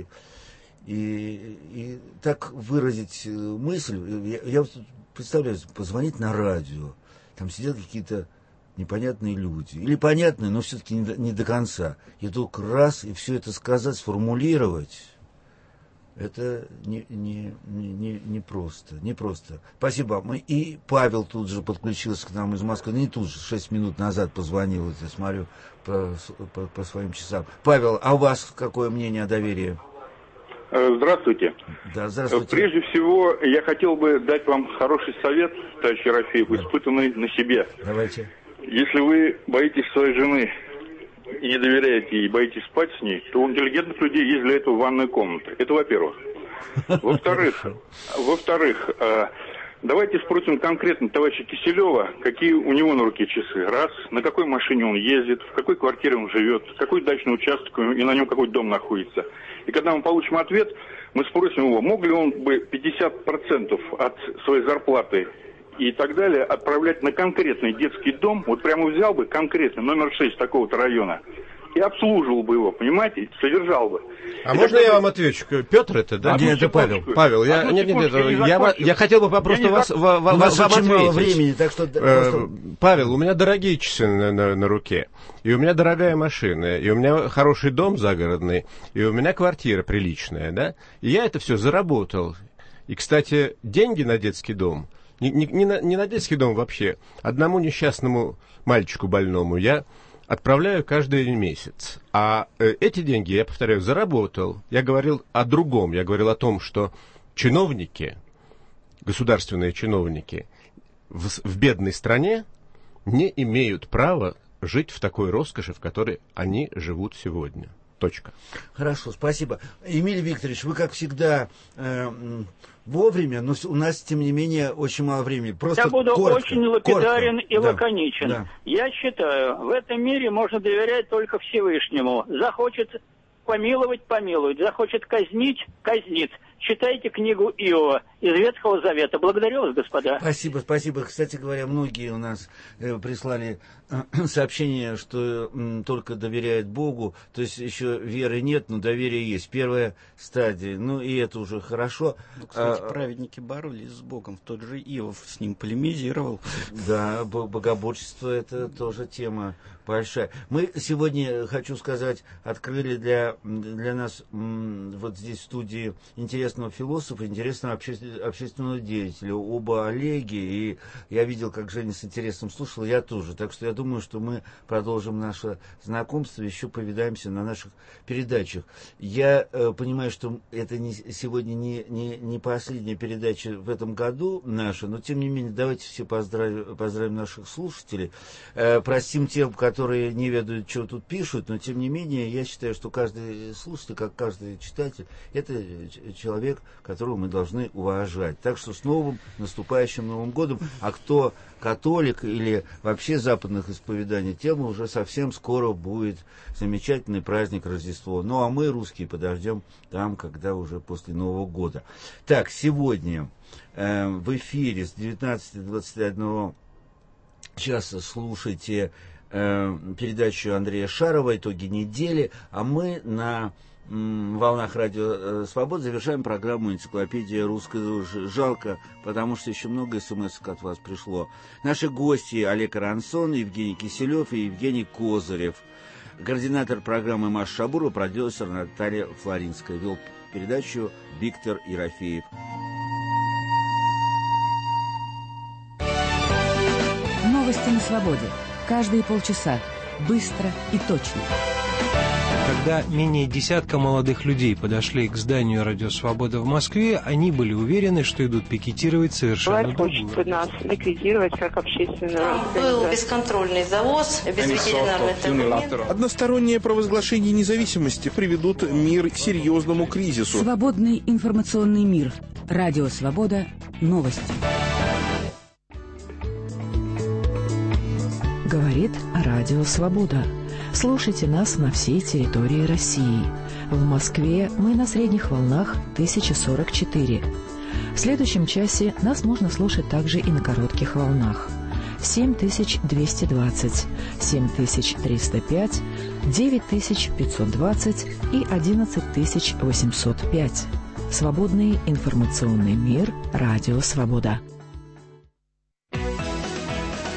Speaker 1: и, и так выразить мысль. Я, я представляю, позвонить на радио. Там сидят какие-то непонятные люди. Или понятные, но все-таки не до, не до конца. И только раз, и все это сказать, сформулировать, это не, не, не, не просто. Не просто. Спасибо. Мы, и Павел тут же подключился к нам из Москвы. Не тут же, шесть минут назад позвонил, вот я смотрю по, по, по своим часам. Павел, а у вас какое мнение о доверии?
Speaker 16: Здравствуйте.
Speaker 1: Да, здравствуйте.
Speaker 16: Прежде всего, я хотел бы дать вам хороший совет, товарищ Ерофеев, испытанный на себе.
Speaker 1: Давайте.
Speaker 16: Если вы боитесь своей жены и не доверяете ей, боитесь спать с ней, то у интеллигентных людей есть для этого ванная комната. Это во-первых. Во-вторых, во-вторых, давайте спросим конкретно товарища Киселева, какие у него на руке часы. Раз, на какой машине он ездит, в какой квартире он живет, какой дачный участок и на нем какой дом находится. И когда мы получим ответ, мы спросим его, мог ли он бы пятьдесят процентов от своей зарплаты и так далее отправлять на конкретный детский дом, вот прямо взял бы конкретный, номер шесть такого-то района, и обслуживал бы его, понимаете, содержал бы.
Speaker 3: А и можно я вам отвечу? Петр это, да?
Speaker 1: Нет, это Павел.
Speaker 3: Павел, я, нет, нет, нет, я, я, я хотел бы просто вас,
Speaker 1: зак...
Speaker 3: вас,
Speaker 1: у
Speaker 3: вас
Speaker 1: очень
Speaker 3: ответить.
Speaker 1: мало времени, так что...
Speaker 3: Просто... Павел, у меня дорогие часы на, на, на руке, и у меня дорогая машина, и у меня хороший дом загородный, и у меня квартира приличная, да? И я это все заработал. И, кстати, деньги на детский дом, не, не, не, на, не на детский дом вообще, одному несчастному мальчику больному я отправляю каждый месяц. А э, эти деньги, я повторяю, заработал. Я говорил о другом. Я говорил о том, что чиновники, государственные чиновники в, в бедной стране не имеют права жить в такой роскоши, в которой они живут сегодня. Точка.
Speaker 1: Хорошо, спасибо. Эмилий Викторович, вы, как всегда, э, вовремя, но у нас, тем не менее, очень мало времени. Просто
Speaker 17: Я буду
Speaker 1: коротко,
Speaker 17: очень лапидарен
Speaker 1: коротко.
Speaker 17: и
Speaker 1: Да.
Speaker 17: лаконичен.
Speaker 1: Да.
Speaker 17: Я считаю, в этом мире можно доверять только Всевышнему. Захочет помиловать — помилует, захочет казнить — казнит. Читайте книгу Иова из Ветхого Завета. Благодарю вас, господа.
Speaker 1: Спасибо, спасибо. Кстати говоря, многие у нас э, прислали э, сообщение, что э, только доверяют Богу, то есть еще веры нет, но доверие есть. Первая стадия, ну и это уже хорошо.
Speaker 2: Ну, кстати,
Speaker 1: а,
Speaker 2: праведники боролись с Богом, тот же Иов с ним полемизировал.
Speaker 1: Да, богоборчество — это тоже тема большая. Мы сегодня, хочу сказать, открыли для, для нас вот здесь в студии интересного философа, интересного обще- общественного деятеля, оба Олеги, и я видел, как Женя с интересом слушала, я тоже. Так что я думаю, что мы продолжим наше знакомство, еще повидаемся на наших передачах. Я э, понимаю, что это не, сегодня не, не, не последняя передача в этом году наша, но тем не менее давайте все поздравим, поздравим наших слушателей, э, простим тем, которые не ведают, что тут пишут, но тем не менее я считаю, что каждый слушатель, как каждый читатель, это человек, которого мы должны уважать. Так что с новым наступающим Новым годом, а кто католик или вообще западных исповеданий, тем уже совсем скоро будет замечательный праздник Рождества. Ну а мы, русские, подождем там, когда уже после Нового года. Так, сегодня э, в эфире с девятнадцати до двадцати одного часа слушайте э, передачу Андрея Шарова «Итоги недели», а мы на м, волнах Радио Свобода завершаем программу «Энциклопедия русской души». Жалко, потому что еще много смс от вас пришло. Наши гости Олег Арансон, Евгений Киселев и Евгений Козырев. Координатор программы Маша Шабурова, продюсер Наталья Флоринская. Вел передачу Виктор Ерофеев.
Speaker 18: Новости на свободе. Каждые полчаса. Быстро и точно.
Speaker 19: Когда менее десятка молодых людей подошли к зданию Радио Свобода в Москве, они были уверены, что идут пикетировать совершенно другую.
Speaker 20: Хочет нас ликвидировать как общественную
Speaker 21: Был бесконтрольный завоз, без ветеринарных документов.
Speaker 22: Одностороннее провозглашение независимости приведут мир к серьезному кризису.
Speaker 18: Свободный информационный мир. Радио Свобода. Новости.
Speaker 23: Говорит Радио Свобода. Слушайте нас на всей территории России. В Москве мы на средних волнах тысяча сорок четыре. В следующем часе нас можно слушать также и на коротких волнах. семь тысяч двести двадцать, семь тысяч триста пять, девять тысяч пятьсот двадцать и одиннадцать тысяч восемьсот пять. Свободный информационный мир. Радио Свобода.